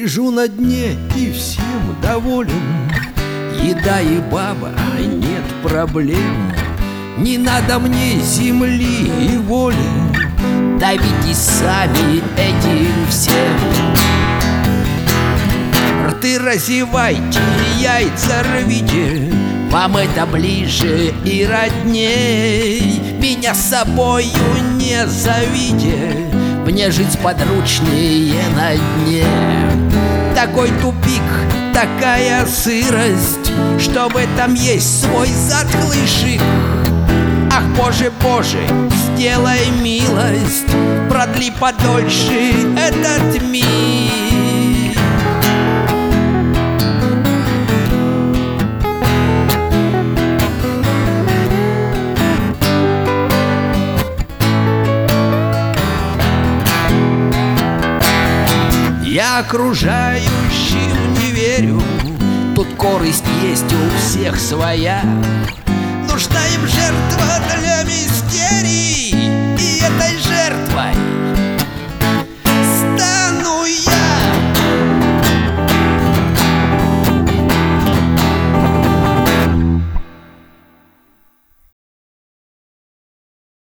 Лежу на дне и всем доволен. Еда и баба, нет проблем. Не надо мне земли и воли. Давитесь сами этим всем. Рты разевайте, яйца рвите, вам это ближе и родней. Меня с собою не зовите, мне жить подручнее на дне. Такой тупик, такая сырость, что в этом есть свой затхлый шик. Ах, Боже, Боже, сделай милость, продли подольше этот мир. Я окружающим не верю, тут корысть есть у всех своя. Нужна им жертва для мистерий, и этой жертвой